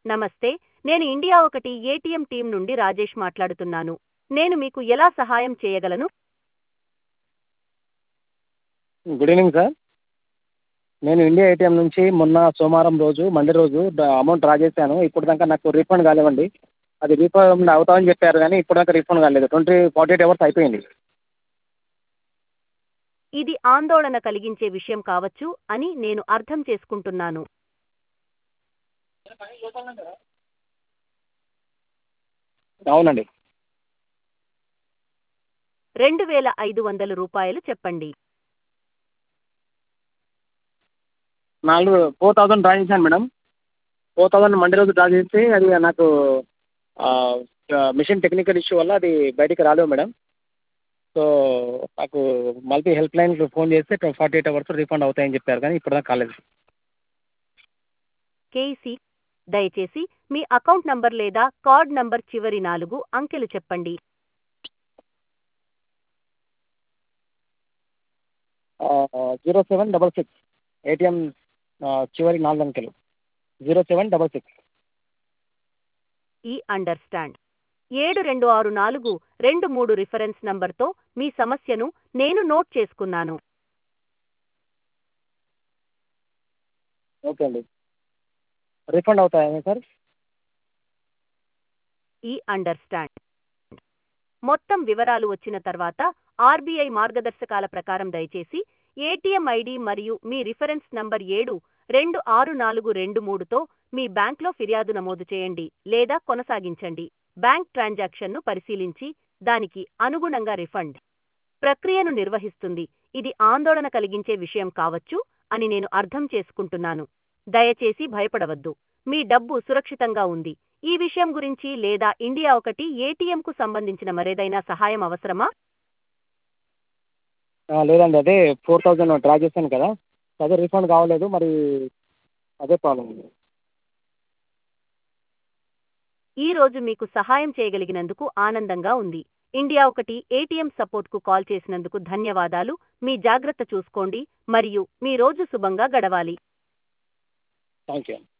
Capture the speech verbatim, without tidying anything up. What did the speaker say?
నమస్తే, నేను ఇండియా ఒకటి ఏటీఎం టీం నుండి రాజేష్ మాట్లాడుతున్నాను. నేను మీకు ఎలా సహాయం చేయగలను? Good evening sir. నేను ఇండియా ఏటీఎం నుంచి మొన్న సోమవారం రోజు మండే రోజు ద- అమౌంట్ డ్రా చేశాను. ఇప్పుడు దాకా నాకు రీఫండ్ కాలేవండి. అది రీఫండ్ అవుతామని చెప్పారు కానీ ఇప్పుడు దాకా రీఫండ్ కాలేదు. ట్వంటీ ఫార్టీ ఎయిట్ అవర్స్ అయిపోయింది. ఇది ఆందోళన కలిగించే విషయం కావచ్చు అని నేను అర్థం చేసుకుంటున్నాను. అవునండి. రెండు వేల ఐదు వందల రూపాయలు చెప్పండి. నాలుగు ఫోర్ థౌసండ్ డ్రా చేశాను మేడం. ఫోర్ థౌసండ్ మండే రోజు డ్రా చేస్తే అది నాకు మిషన్ టెక్నికల్ ఇష్యూ వల్ల అది బయటికి రాలేవు మేడం. సో నాకు మల్టీ హెల్ప్ లైన్కి ఫోన్ చేస్తే ఫార్టీ ఎయిట్ అవర్స్ రీఫండ్ అవుతాయని చెప్పారు కానీ ఇప్పుడు దాకా కాలేదు. కేసీ, దయచేసి మీ అకౌంట్ నంబర్ లేదా కార్డ్ నంబర్ చివరి నాలుగు అంకెలు చెప్పండి. Zero seven double six ATM చివరి నాలుగు అంకెలు జీరో సెవెన్ డబల్ సిక్స్. ఈ అండర్స్టాండ్ ఏడు రెండు ఆరు నాలుగు రెండు మూడు రిఫరెన్స్ నంబర్తో మీ సమస్యను నేను నోట్ చేసుకున్నాను. ఓకే అండి. రీఫండ్ అవుతాయా సార్? ఈ అండర్స్టాండ్ మొత్తం వివరాలు వచ్చిన తర్వాత ఆర్బీఐ మార్గదర్శకాల ప్రకారం దయచేసి ఏటీఎం ఐడి మరియు మీ రిఫరెన్స్ నంబర్ ఏడు రెండు ఆరు నాలుగు రెండు మూడుతో మీ బ్యాంక్లో ఫిర్యాదు నమోదు చేయండి లేదా కొనసాగించండి. బ్యాంక్ ట్రాన్సాక్షన్ను పరిశీలించి దానికి అనుగుణంగా రిఫండ్ ప్రక్రియను నిర్వహిస్తుంది. ఇది ఆందోళన కలిగించే విషయం కావచ్చు అని నేను అర్థం చేసుకుంటున్నాను. దయచేసి భయపడవద్దు, మీ డబ్బు సురక్షితంగా ఉంది. ఈ విషయం గురించి లేదా ఇండియా ఒకటి ఏటీఎంకు సంబంధించిన మరేదైనా సహాయం అవసరమా? ఆ, లేదండి, అదే ఫోర్ థౌజండ్ డ్రా చేశాను కదా, అదే రీఫండ్ కావలేదు, మరి అదే ప్రాబ్లం. ఈ రోజు మీకు సహాయం చేయగలిగినందుకు ఆనందంగా ఉంది. ఇండియా ఒకటి ఏటీఎం సపోర్ట్కు కాల్ చేసినందుకు ధన్యవాదాలు. మీ జాగ్రత్త చూసుకోండి మరియు మీ రోజు శుభంగా గడవాలి. Thank you.